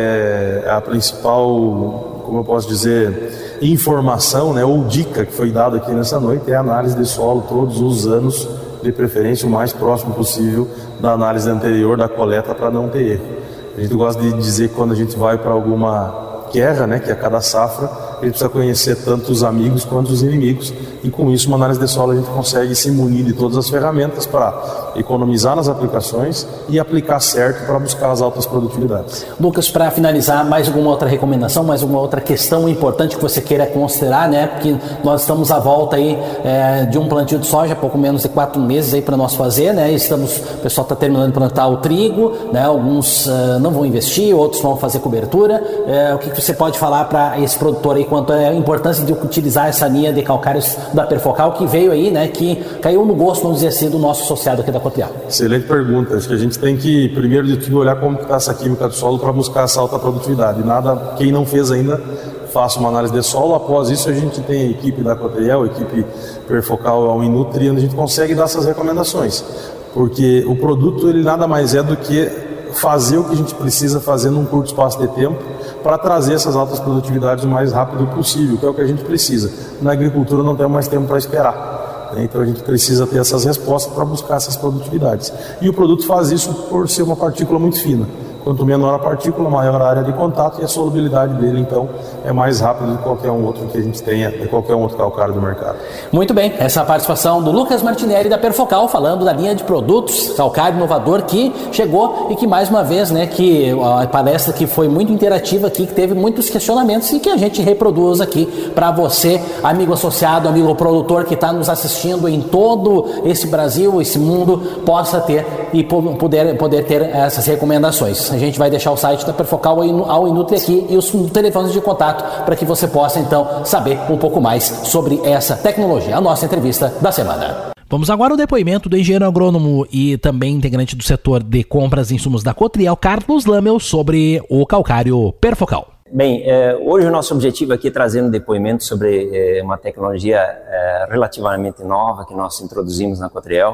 como eu posso dizer, informação, né, ou dica que foi dada aqui nessa noite é a análise de solo todos os anos, de preferência o mais próximo possível da análise anterior da coleta para não ter erro. A gente gosta de dizer que quando a gente vai para alguma guerra, né, que é cada safra, a gente precisa conhecer tanto os amigos quanto os inimigos e com isso uma análise de solo a gente consegue se munir de todas as ferramentas para economizar nas aplicações e aplicar certo para buscar as altas produtividades. Lucas, para finalizar, mais alguma outra recomendação, mais alguma outra questão importante que você queira considerar, né? Porque nós estamos à volta aí de um plantio de soja, pouco menos de 4 meses aí para nós fazer, né? O pessoal está terminando de plantar o trigo, né? Alguns não vão investir, outros vão fazer cobertura. O que você pode falar para esse produtor aí quanto à importância de utilizar essa linha de calcários da Perfocal que veio aí, né? Que caiu no gosto, vamos dizer assim, do nosso associado aqui da Cotriel? Excelente pergunta. Acho que a gente tem que, primeiro de tudo, olhar como está essa química do solo para buscar essa alta produtividade. Quem não fez ainda, faça uma análise de solo. Após isso, a gente tem a equipe da Cotriel, a equipe Perfocal ao Inutri, onde a gente consegue dar essas recomendações. Porque o produto, ele nada mais é do que fazer o que a gente precisa fazer num curto espaço de tempo para trazer essas altas produtividades o mais rápido possível, que é o que a gente precisa. Na agricultura não temos mais tempo para esperar, né? Então a gente precisa ter essas respostas para buscar essas produtividades. E o produto faz isso por ser uma partícula muito fina. Quanto menor a partícula, maior a área de contato e a solubilidade dele, então, é mais rápido do que qualquer um outro que a gente tenha, de qualquer um outro calcário do mercado. Muito bem, essa é a participação do Lucas Martinelli da Perfocal, falando da linha de produtos calcário inovador que chegou e que mais uma vez, né, que a palestra que foi muito interativa aqui, que teve muitos questionamentos e que a gente reproduz aqui para você, amigo associado, amigo produtor que está nos assistindo em todo esse Brasil, esse mundo, possa ter e poder ter essas recomendações. A gente vai deixar o site da Perfocal ao Inutri aqui e os telefones de contato para que você possa então saber um pouco mais sobre essa tecnologia. A nossa entrevista da semana. Vamos agora ao depoimento do engenheiro agrônomo e também integrante do setor de compras de insumos da Cotriel, Carlos Lamel, sobre o calcário Perfocal. Bem, hoje o nosso objetivo aqui é trazer um depoimento sobre uma tecnologia relativamente nova que nós introduzimos na Cotriel,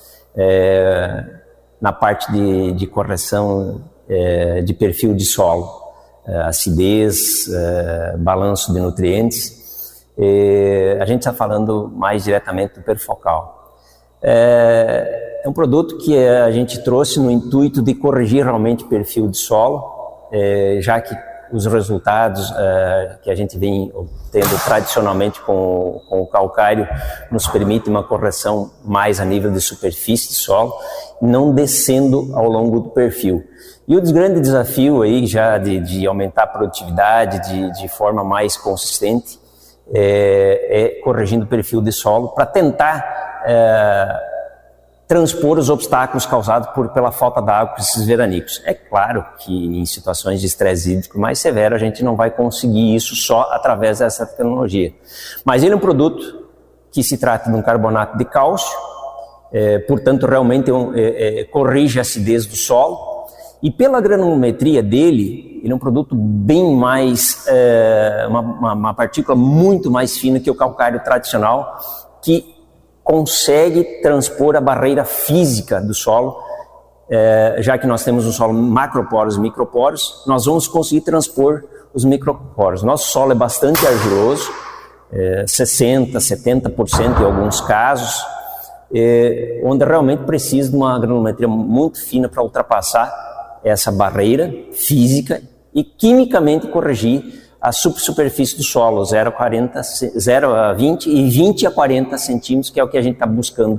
na parte de correção de perfil de solo, acidez, balanço de nutrientes. A gente está falando mais diretamente do Perfocal. É um produto que a gente trouxe no intuito de corrigir realmente o perfil de solo, já que os resultados que a gente vem tendo tradicionalmente com o calcário nos permite uma correção mais a nível de superfície de solo, não descendo ao longo do perfil. E o grande desafio aí já de aumentar a produtividade de forma mais consistente é corrigindo o perfil de solo para tentar transpor os obstáculos causados pela falta d'água com esses veranicos. É claro que em situações de estresse hídrico mais severo a gente não vai conseguir isso só através dessa tecnologia. Mas ele é um produto que se trata de um carbonato de cálcio, portanto realmente corrige a acidez do solo. E pela granulometria dele, ele é um produto bem mais, uma partícula muito mais fina que o calcário tradicional, que consegue transpor a barreira física do solo, já que nós temos um solo macroporos e microporos, nós vamos conseguir transpor os microporos. Nosso solo é bastante argiloso, 60%, 70% em alguns casos, onde realmente precisa de uma granulometria muito fina para ultrapassar essa barreira física e quimicamente corrigir a superfície do solo, 0 a 20 e 20 a 40 centímetros, que é o que a gente está buscando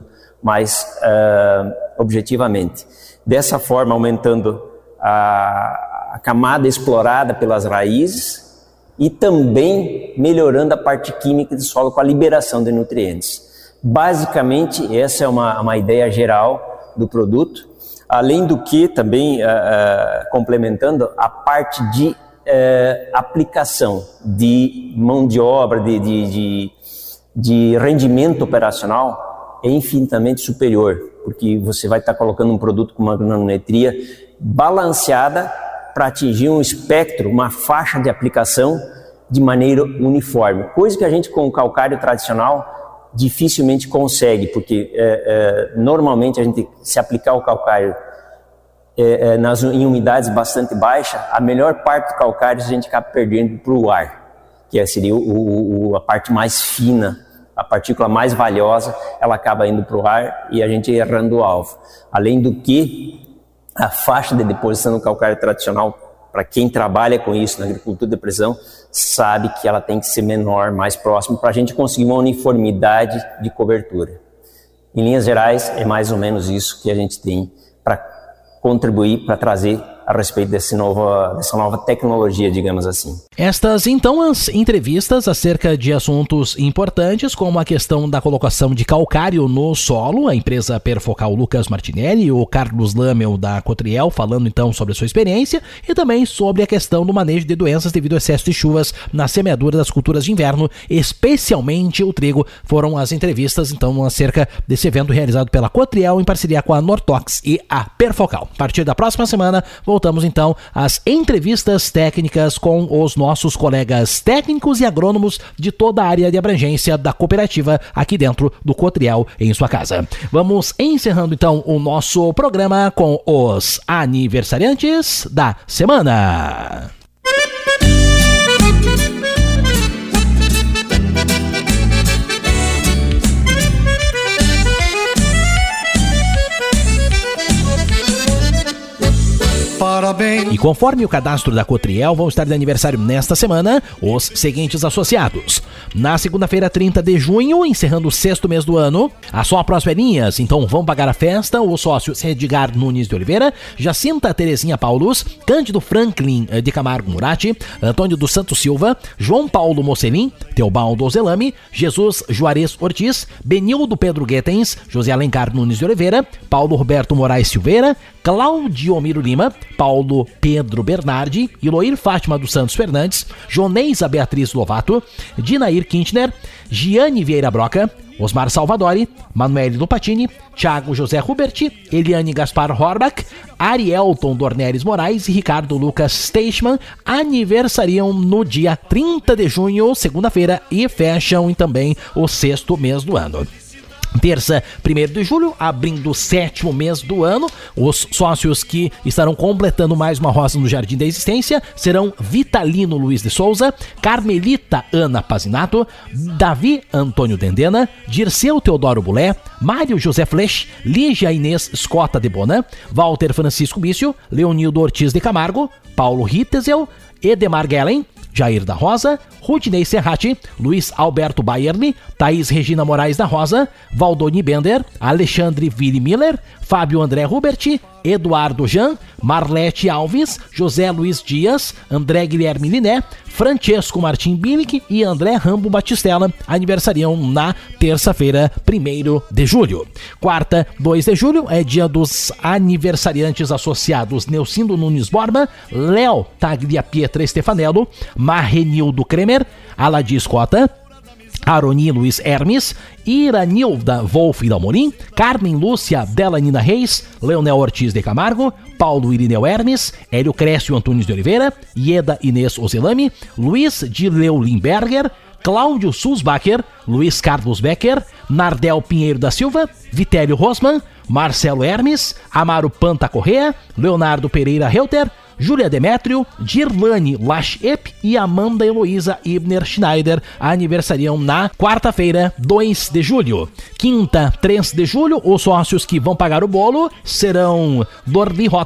mais objetivamente. Dessa forma, aumentando a camada explorada pelas raízes e também melhorando a parte química do solo com a liberação de nutrientes. Basicamente, essa é uma ideia geral do produto, além do que também complementando a parte de aplicação de mão de obra, de rendimento operacional é infinitamente superior, porque você vai estar colocando um produto com uma granometria balanceada para atingir um espectro, uma faixa de aplicação de maneira uniforme, coisa que a gente com o calcário tradicional dificilmente consegue, porque normalmente a gente, se aplicar o calcário em umidades bastante baixas, a melhor parte do calcário a gente acaba perdendo para o ar, que seria a parte mais fina, a partícula mais valiosa, ela acaba indo para o ar e a gente errando o alvo. Além do que, a faixa de deposição do calcário tradicional, para quem trabalha com isso na agricultura de precisão, sabe que ela tem que ser menor, mais próxima, para a gente conseguir uma uniformidade de cobertura. Em linhas gerais, é mais ou menos isso que a gente tem para contribuir, para trazer a respeito dessa nova tecnologia, digamos assim. Estas, então, as entrevistas acerca de assuntos importantes, como a questão da colocação de calcário no solo, a empresa Perfocal Lucas Martinelli, o Carlos Lamel da Cotriel, falando então sobre a sua experiência, e também sobre a questão do manejo de doenças devido ao excesso de chuvas na semeadura das culturas de inverno, especialmente o trigo. Foram as entrevistas, então, acerca desse evento realizado pela Cotriel em parceria com a Nortox e a Perfocal. A partir da próxima semana, voltamos então às entrevistas técnicas com os nossos colegas técnicos e agrônomos de toda a área de abrangência da cooperativa aqui dentro do Cotriel em sua casa. Vamos encerrando então o nosso programa com os aniversariantes da semana. Parabéns. E conforme o cadastro da Cotriel, vão estar de aniversário nesta semana os seguintes associados. Na segunda-feira, 30 de junho, encerrando o 6º mês do ano, a Só Prospelinhas, então vão pagar a festa os sócios Edgar Nunes de Oliveira, Jacinta Terezinha Paulus, Cândido Franklin de Camargo Murati, Antônio dos Santos Silva, João Paulo Mocelin, Teobaldo Ozelami, Jesus Juarez Ortiz, Benildo Pedro Guetens, José Alencar Nunes de Oliveira, Paulo Roberto Moraes Silveira, Claudio Miro Lima, Paulo Pedro Bernardi, Iloir Fátima dos Santos Fernandes, Joneisa Beatriz Lovato, Dinair Quintner, Giane Vieira Broca, Osmar Salvadori, Manuel Lupatini, Thiago José Huberti, Eliane Gaspar Horbach, Arielton Dornelles Moraes e Ricardo Lucas Teichmann aniversariam no dia 30 de junho, segunda-feira, e fecham também o 6º mês do ano. Terça, 1º de julho, abrindo o 7º mês do ano, os sócios que estarão completando mais uma roça no Jardim da Existência serão Vitalino Luiz de Souza, Carmelita Ana Pazinato, Davi Antônio Dendena, Dirceu Teodoro Bulé, Mário José Flech, Lígia Inês Escota de Bona, Walter Francisco Mício, Leonildo Ortiz de Camargo, Paulo Ritesel, Edemar Gellen, Jair da Rosa, Rudney Serrati, Luiz Alberto Bayerli, Thaís Regina Moraes da Rosa, Valdoni Bender, Alexandre Ville Miller, Fábio André Huberti, Eduardo Jean, Marlete Alves, José Luiz Dias, André Guilherme Liné, Francesco Martim Bilic e André Rambo Batistella aniversariam na terça-feira, 1º de julho. Quarta, 2 de julho, é dia dos aniversariantes associados Neucindo Nunes Borba, Léo Tagliapietra Stefanello, Marrenildo Kremer, Aladir Escota, Aroni Luiz Hermes, Iranilda Wolf Dalmorim, Carmen Lúcia Delanina Reis, Leonel Ortiz de Camargo, Paulo Irineu Hermes, Hélio Crécio Antunes de Oliveira, Ieda Inês Ozelami, Luiz Dileu Limberger, Cláudio Sulzbacher, Luiz Carlos Becker, Nardel Pinheiro da Silva, Vitélio Rosman, Marcelo Hermes, Amaro Panta Correa, Leonardo Pereira Reuter, Júlia Demétrio, Dirlane Lachep e Amanda Heloísa Ibner Schneider aniversariam na quarta-feira, 2 de julho. Quinta, 3 de julho, os sócios que vão pagar o bolo serão Dorli Rota,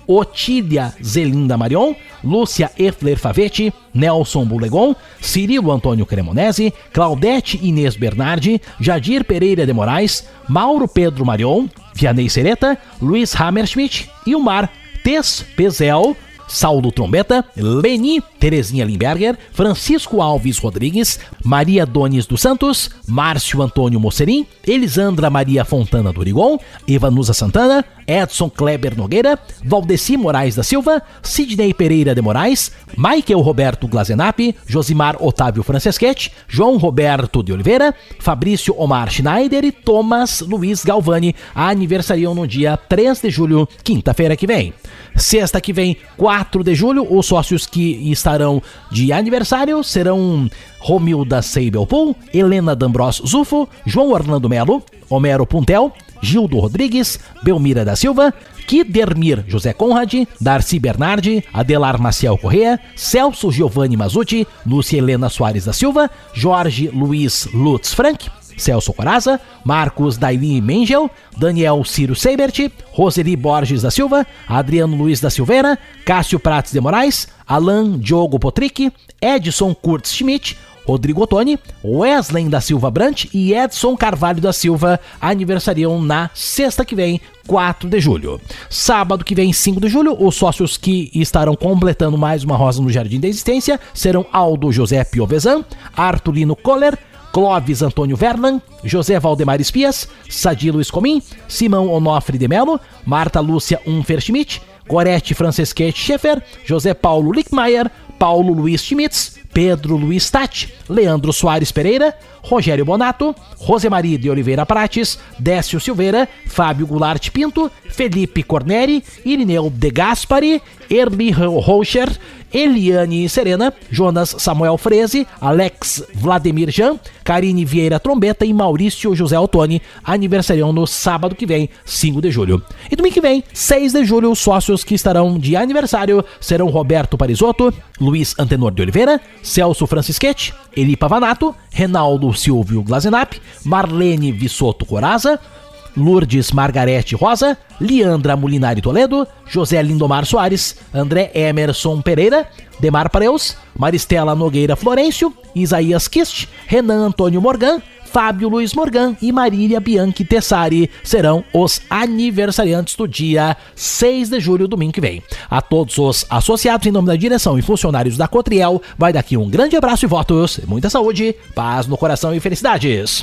Otília Zelinda Marion, Lúcia Efler Favetti, Nelson Bulegon, Cirilo Antônio Cremonese, Claudete Inês Bernardi, Jadir Pereira de Moraes, Mauro Pedro Marion, Vianney Sereta, Luiz Hammerschmidt, Ilmar Tespezel, Saulo Trombeta, Leni Terezinha Limberger, Francisco Alves Rodrigues, Maria Donis dos Santos, Márcio Antônio Mocerim, Elisandra Maria Fontana do Origon, Evanusa Santana, Edson Kleber Nogueira, Valdeci Moraes da Silva, Sidney Pereira de Moraes, Michael Roberto Glazenap, Josimar Otávio Franceschetti, João Roberto de Oliveira, Fabrício Omar Schneider e Thomas Luiz Galvani aniversariam no dia 3 de julho, quinta-feira que vem. Sexta que vem, 4 de julho, os sócios que estarão de aniversário serão Romilda Seibelpool, Helena D'Ambros Zufo, João Orlando Melo, Homero Puntel, Gildo Rodrigues, Belmira da Silva, Kidermir José Conrad, Darcy Bernardi, Adelar Maciel Corrêa, Celso Giovanni Mazuti, Lúcia Helena Soares da Silva, Jorge Luiz Lutz Frank, Celso Coraza, Marcos Daili Mengel, Daniel Ciro Seibert, Roseli Borges da Silva, Adriano Luiz da Silveira, Cássio Prates de Moraes, Alan Diogo Potrick, Edson Kurtz Schmidt, Rodrigo Ottoni, Wesley da Silva Brant e Edson Carvalho da Silva aniversariam na sexta que vem, 4 de julho. Sábado que vem, 5 de julho, os sócios que estarão completando mais uma rosa no Jardim da Existência serão Aldo José Piovesan, Artulino Kohler, Clóvis Antônio Verlan, José Valdemar Espias, Sadi Luiz Comim, Simão Onofre de Melo, Marta Lúcia Unferschmidt, Gorete Franceschetti Schaeffer, José Paulo Lickmeier, Paulo Luiz Schmitz, Pedro Luiz Tati, Leandro Soares Pereira, Rogério Bonato, Rosemarie de Oliveira Prates, Décio Silveira, Fábio Goulart Pinto, Felipe Corneri, Irineu De Gaspari, Erli Rocher, Eliane Serena, Jonas Samuel Freze, Alex Vladimir Jean, Karine Vieira Trombeta e Maurício José Ottoni aniversariam no sábado que vem, 5 de julho. E domingo que vem, 6 de julho, os sócios que estarão de aniversário serão Roberto Parisotto, Luiz Antenor de Oliveira, Celso Franceschetti, Eli Pavanato, Renaldo Silvio Glazenap, Marlene Vissoto Coraza, Lourdes Margarete Rosa, Leandra Molinari Toledo, José Lindomar Soares, André Emerson Pereira, Demar Pareus, Maristela Nogueira Florencio, Isaías Kist, Renan Antônio Morgan, Fábio Luiz Morgan e Marília Bianchi Tessari serão os aniversariantes do dia 6 de julho, domingo que vem. A todos os associados, em nome da direção e funcionários da Cotriel, vai daqui um grande abraço e votos, muita saúde, paz no coração e felicidades.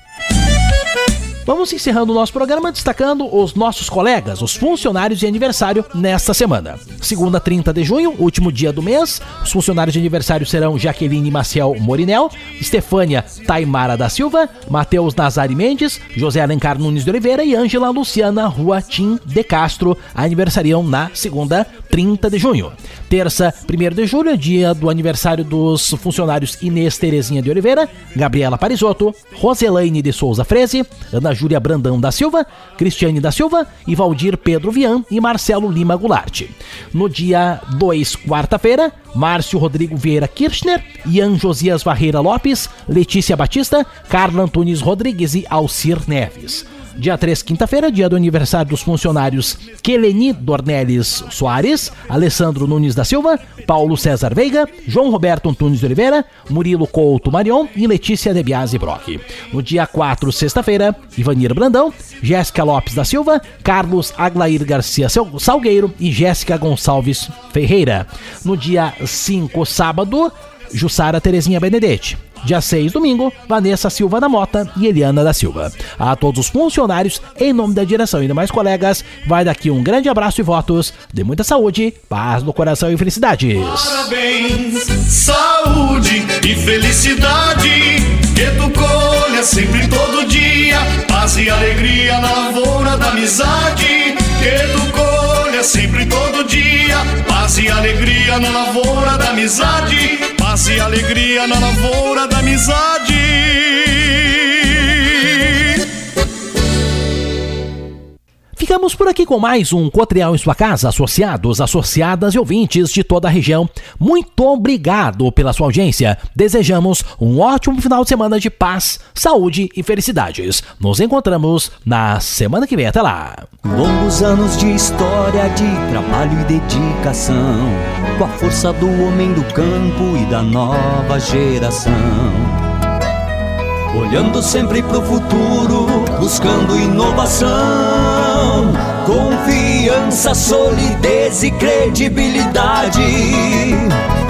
Vamos encerrando o nosso programa destacando os nossos colegas, os funcionários de aniversário nesta semana. Segunda, 30 de junho, último dia do mês, os funcionários de aniversário serão Jaqueline Maciel Morinel, Estefânia Taimara da Silva, Matheus Nazari Mendes, José Alencar Nunes de Oliveira e Ângela Luciana Ruatim de Castro aniversariam na segunda, 30 de junho. Terça, 1º de julho, é dia do aniversário dos funcionários Inês Terezinha de Oliveira, Gabriela Parisotto, Roselaine de Souza Freze, Ana Júlia Brandão da Silva, Cristiane da Silva, Ivaldir Pedro Vian e Marcelo Lima Goulart. No dia 2, quarta-feira, Márcio Rodrigo Vieira Kirchner, Ian Josias Barreira Lopes, Letícia Batista, Carla Antunes Rodrigues e Alcir Neves. Dia 3, quinta-feira, dia do aniversário dos funcionários Keleni Dornelles Soares, Alessandro Nunes da Silva, Paulo César Veiga, João Roberto Antunes de Oliveira, Murilo Couto Marion e Letícia De Biasi Brock. No dia 4, sexta-feira, Ivanir Brandão, Jéssica Lopes da Silva, Carlos Aglair Garcia Salgueiro e Jéssica Gonçalves Ferreira. No dia 5, sábado, Jussara Terezinha Benedetti. Dia 6, domingo, Vanessa Silva da Mota e Eliana da Silva. A todos os funcionários, em nome da direção e demais colegas, vai daqui um grande abraço e votos de muita saúde, paz no coração e felicidades. Parabéns, saúde e felicidade, que tu colha sempre todo dia, paz e alegria na lavoura da amizade, que tu colha sempre todo dia, paz e alegria na lavoura da amizade, paz e alegria na lavoura da amizade. Ficamos Ficamos por aqui com mais um Cotriel em sua casa, associados, associadas e ouvintes de toda a região. Muito obrigado pela sua audiência. Desejamos um ótimo final de semana de paz, saúde e felicidades. Nos encontramos na semana que vem. Até lá. Longos anos de história, de trabalho e dedicação, com a força do homem do campo e da nova geração. Olhando sempre pro futuro, buscando inovação, confiança, solidez e credibilidade.